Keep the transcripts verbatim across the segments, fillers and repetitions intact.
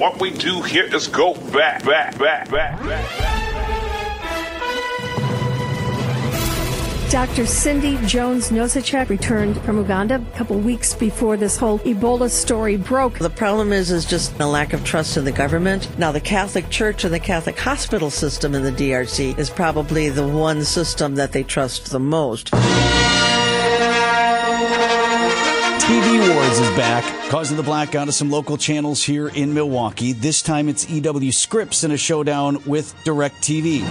What we do here is go back, back, back, back, back, back. Doctor Cindy Jones-Nosacek returned from Uganda a couple weeks before this whole Ebola story broke. The problem is, is just a lack of trust in the government. Now, the Catholic Church and the Catholic hospital system in the D R C is probably the one system that they trust the most. T V Wars is back, causing the blackout of some local channels here in Milwaukee. This time it's E W Scripps in a showdown with DirecTV.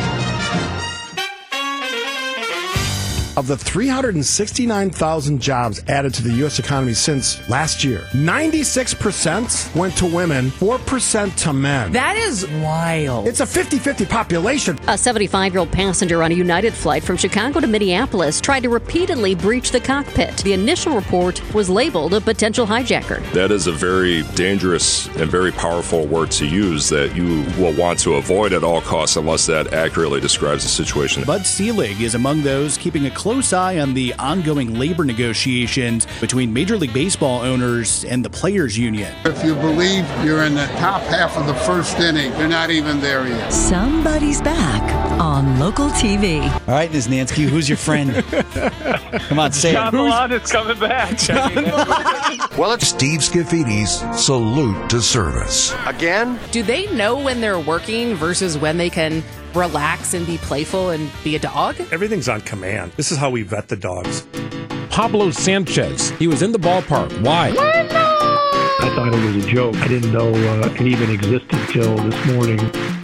Of the three hundred sixty-nine thousand jobs added to the U S economy since last year, ninety-six percent went to women, four percent to men. That is wild. It's a fifty-fifty population. A seventy-five-year-old passenger on a United flight from Chicago to Minneapolis tried to repeatedly breach the cockpit. The initial report was labeled a potential hijacker. That is a very dangerous and very powerful word to use that you will want to avoid at all costs unless that accurately describes the situation. Bud Selig is among those keeping a close eye on the ongoing labor negotiations between Major League Baseball owners and the Players Union. If you believe you're in the top half of the first inning, you're not even there yet. Somebody's back on local T V. All right, Niznansky, who's your friend? Come on, say John it. Milan is coming back. Well, it's Steve Scaffidi's Salute to Service. Again? Do they know when they're working versus when they can relax and be playful and be a dog? Everything's on command. This is how we vet the dogs. Pablo Sanchez. He was in the ballpark. Why? I thought it was a joke. I didn't know uh, it even existed till this morning.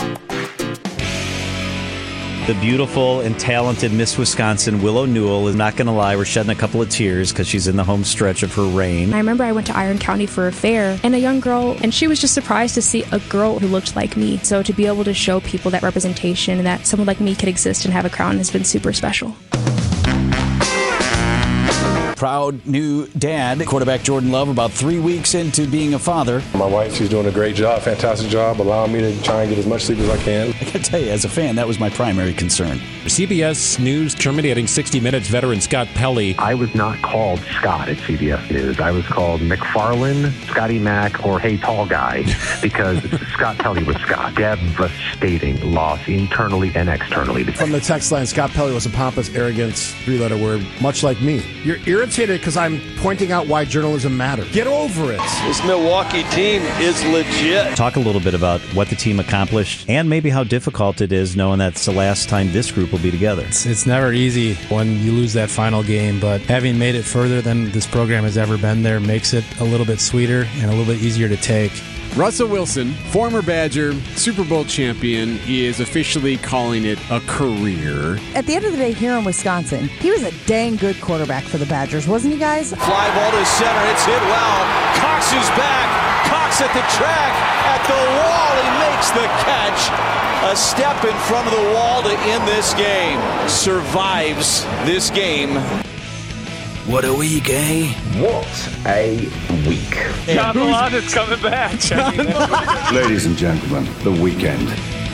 The beautiful and talented Miss Wisconsin, Willow Newell, is not going to lie. We're shedding a couple of tears because she's in the home stretch of her reign. I remember I went to Iron County for a fair, and a young girl, and she was just surprised to see a girl who looked like me. So to be able to show people that representation and that someone like me could exist and have a crown has been super special. Proud new dad, quarterback Jordan Love, about three weeks into being a father. My wife, she's doing a great job, fantastic job, allowing me to try and get as much sleep as I can. I gotta tell you, as a fan, that was my primary concern. C B S News terminating sixty minutes veteran Scott Pelley. I was not called Scott at C B S News. I was called McFarlane, Scotty Mac, or Hey Tall Guy, because Scott Pelley was Scott. Devastating loss internally and externally. From the text line, Scott Pelley was a pompous, arrogant, three-letter word, much like me. You're irritated because I'm pointing out why journalism matters. Get over it. This Milwaukee team is legit. Talk a little bit about what the team accomplished and maybe how difficult it is knowing that it's the last time this group will be together. It's, it's never easy when you lose that final game, but having made it further than this program has ever been there makes it a little bit sweeter and a little bit easier to take. Russell Wilson, former Badger, Super Bowl champion, is officially calling it a career. At the end of the day, here in Wisconsin, he was a dang good quarterback for the Badgers, wasn't he, guys? Fly ball to center. It's hit well. Cox is back. Cox at the track, at the wall. He makes the catch. A step in front of the wall to end this game. Survives this game. What a week, eh? What a week. John Milan is coming back. Ladies and gentlemen, the weekend.